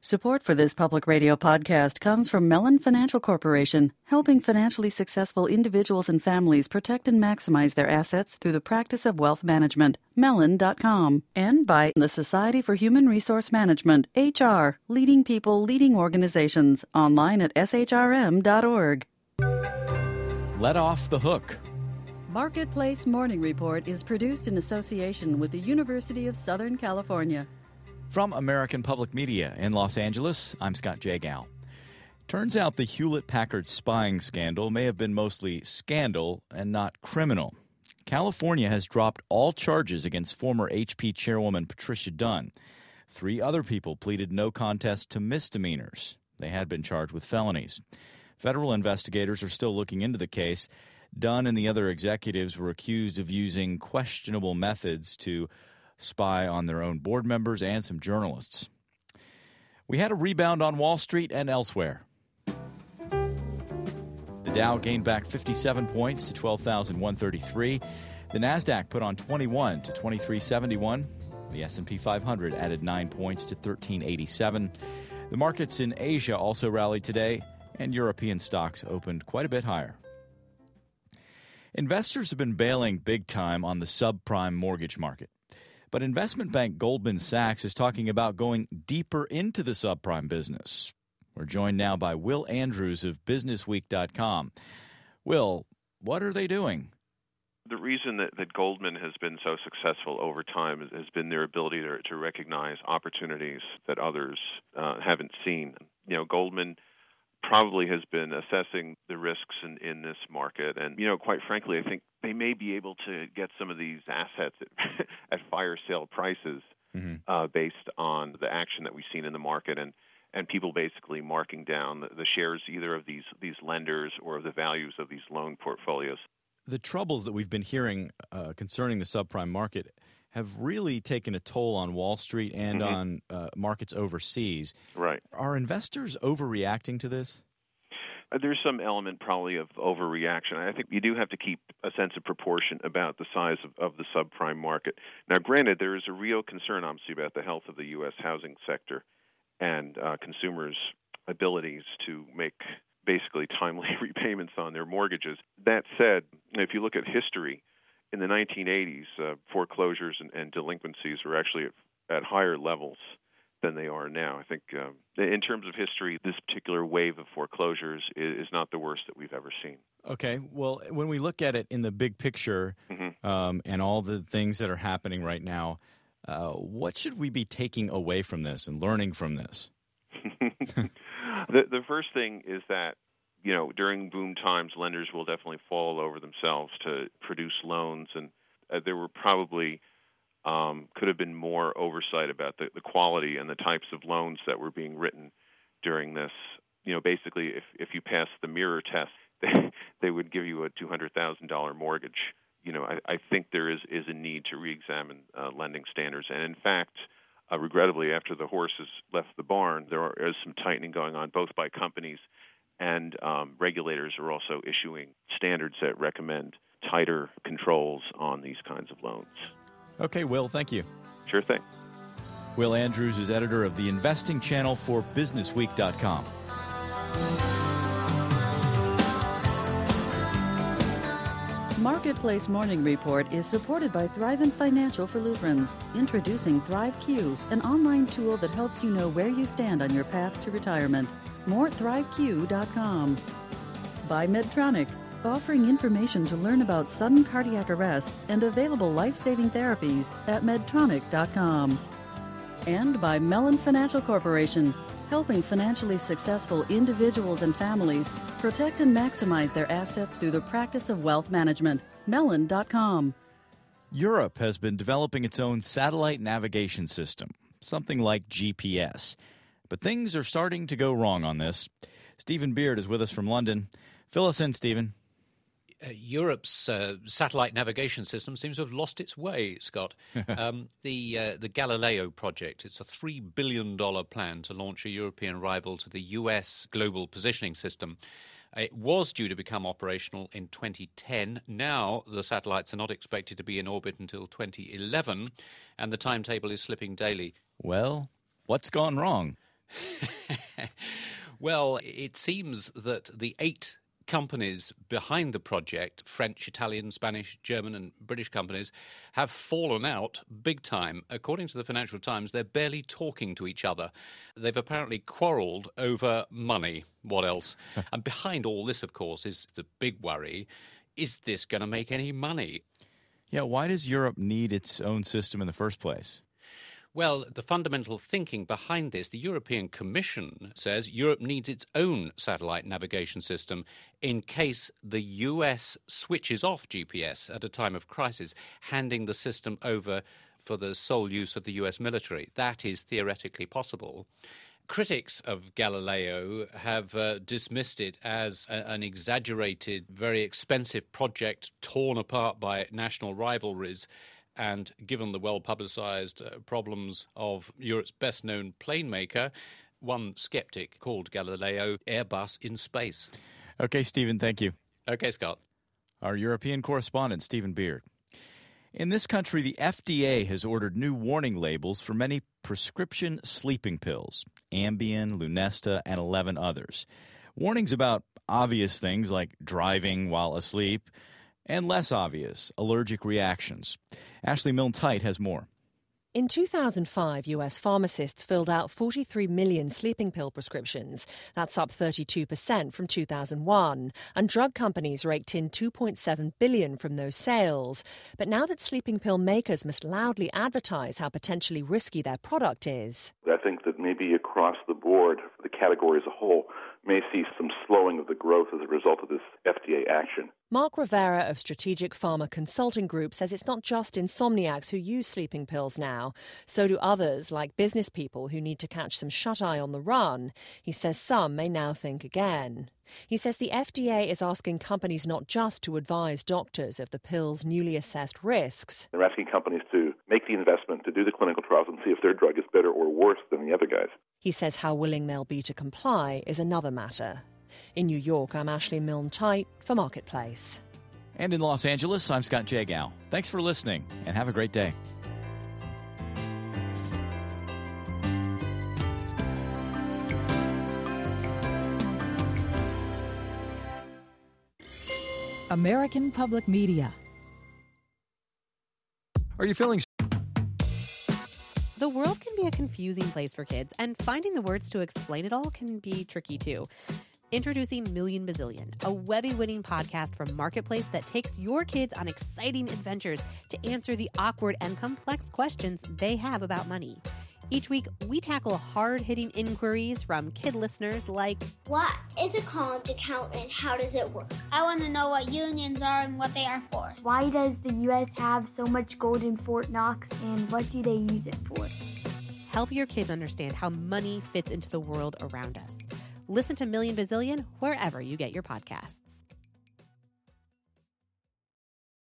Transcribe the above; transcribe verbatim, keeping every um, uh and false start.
Support for this public radio podcast comes from Mellon Financial Corporation, helping financially successful individuals and families protect and maximize their assets through the practice of wealth management. Mellon dot com. And by the Society for Human Resource Management, H R, leading people, leading organizations, online at S H R M dot org. Let off the hook. Marketplace Morning Report is produced in association with the University of Southern California. From American Public Media in Los Angeles, I'm Scott Jagow. Turns out the Hewlett-Packard spying scandal may have been mostly scandal and not criminal. California has dropped all charges against former H P chairwoman Patricia Dunn. Three other people pleaded no contest to misdemeanors. They had been charged with felonies. Federal investigators are still looking into the case. Dunn and the other executives were accused of using questionable methods to spy on their own board members and some journalists. We had a rebound on Wall Street and elsewhere. The Dow gained back fifty-seven points to twelve thousand one hundred thirty-three. The Nasdaq put on twenty-one to twenty-three seventy-one. The S and P five hundred added nine points to thirteen eighty-seven. The markets in Asia also rallied today, and European stocks opened quite a bit higher. Investors have been bailing big time on the subprime mortgage market. But investment bank Goldman Sachs is talking about going deeper into the subprime business. We're joined now by Will Andrews of business week dot com. Will, what are they doing? The reason that, that Goldman has been so successful over time is, has been their ability to, to recognize opportunities that others uh, haven't seen. You know, Goldman probably has been assessing the risks in, in this market. And, you know, quite frankly, I think they may be able to get some of these assets at, at fire sale prices mm-hmm. uh, based on the action that we've seen in the market and, and people basically marking down the, the shares either of these, these lenders or the values of these loan portfolios. The troubles that we've been hearing uh, concerning the subprime market have really taken a toll on Wall Street and mm-hmm. on uh, markets overseas. Right. Are investors overreacting to this? Uh, there's some element probably of overreaction. I think you do have to keep a sense of proportion about the size of, of the subprime market. Now, granted, there is a real concern, obviously, about the health of the U S housing sector and uh, consumers' abilities to make basically timely repayments on their mortgages. That said, if you look at history, in the nineteen eighties, uh, foreclosures and, and delinquencies were actually at, at higher levels than they are now. I think uh, in terms of history, this particular wave of foreclosures is, is not the worst that we've ever seen. Okay. Well, when we look at it in the big picture mm-hmm. um, and all the things that are happening right now, uh, what should we be taking away from this and learning from this? the, the first thing is that You know, during boom times, lenders will definitely fall over themselves to produce loans, and uh, there were probably um, could have been more oversight about the, the quality and the types of loans that were being written during this. You know, basically, if if you pass the mirror test, they, they would give you a two hundred thousand dollars mortgage. You know, I, I think there is, is a need to reexamine uh, lending standards, and in fact, uh, regrettably, after the horses left the barn, there are, is some tightening going on, both by companies and um, regulators are also issuing standards that recommend tighter controls on these kinds of loans. Okay, Will, thank you. Sure thing. Will Andrews is editor of the investing channel for business week dot com. Marketplace Morning Report is supported by Thrivent Financial for Lutherans, introducing ThriveQ, an online tool that helps you know where you stand on your path to retirement. More at thrive q dot com. By Medtronic, offering information to learn about sudden cardiac arrest and available life-saving therapies at medtronic dot com. And by Mellon Financial Corporation, helping financially successful individuals and families protect and maximize their assets through the practice of wealth management. Mellon dot com. Europe has been developing its own satellite navigation system, something like G P S. But things are starting to go wrong on this. Stephen Beard is with us from London. Fill us in, Stephen. Uh, Europe's uh, satellite navigation system seems to have lost its way, Scott. um, the uh, the Galileo project, it's a three billion dollars plan to launch a European rival to the U S global positioning system. It was due to become operational in twenty ten. Now the satellites are not expected to be in orbit until twenty eleven, and the timetable is slipping daily. Well, what's gone wrong? Well, it seems that the eight companies behind the project, French, Italian, Spanish, German and British companies, have fallen out big time. According to the Financial Times, they're barely talking to each other. They've apparently quarrelled over money. What else? And behind all this, of course, is the big worry. Is this going to make any money? Yeah, why does Europe need its own system in the first place? Well, the fundamental thinking behind this, the European Commission says Europe needs its own satellite navigation system in case the U S switches off G P S at a time of crisis, handing the system over for the sole use of the U S military. That is theoretically possible. Critics of Galileo have uh, dismissed it as a, an exaggerated, very expensive project torn apart by national rivalries. And given the well-publicised uh, problems of Europe's best-known plane maker, one sceptic called Galileo Airbus in space. Okay, Stephen, thank you. Okay, Scott. Our European correspondent, Stephen Beard. In this country, the F D A has ordered new warning labels for many prescription sleeping pills, Ambien, Lunesta, and eleven others. Warnings about obvious things like driving while asleep, and less obvious, allergic reactions. Ashley Milne-Tite has more. In two thousand five, U S pharmacists filled out forty-three million sleeping pill prescriptions. That's up thirty-two percent from two thousand one. And drug companies raked in two point seven billion dollars from those sales. But now that sleeping pill makers must loudly advertise how potentially risky their product is. I think that maybe across the board, the category as a whole may see some slowing of the growth as a result of this F D A action. Mark Rivera of Strategic Pharma Consulting Group says it's not just insomniacs who use sleeping pills now. So do others, like business people who need to catch some shut-eye on the run. He says some may now think again. He says the F D A is asking companies not just to advise doctors of the pill's newly assessed risks. They're asking companies to make the investment, to do the clinical trials and see if their drug is better or worse than the other guys. He says how willing they'll be to comply is another matter. In New York, I'm Ashley Milne-Tite for Marketplace. And in Los Angeles, I'm Scott Jagow. Thanks for listening, and have a great day. American Public Media. Are you feeling... The world can be a confusing place for kids, and finding the words to explain it all can be tricky too. Introducing Million Bazillion, a Webby-winning podcast from Marketplace that takes your kids on exciting adventures to answer the awkward and complex questions they have about money. Each week, we tackle hard-hitting inquiries from kid listeners like, what is a college account and how does it work? I want to know what unions are and what they are for. Why does the U S have so much gold in Fort Knox and what do they use it for? Help your kids understand how money fits into the world around us. Listen to Million Bazillion wherever you get your podcasts.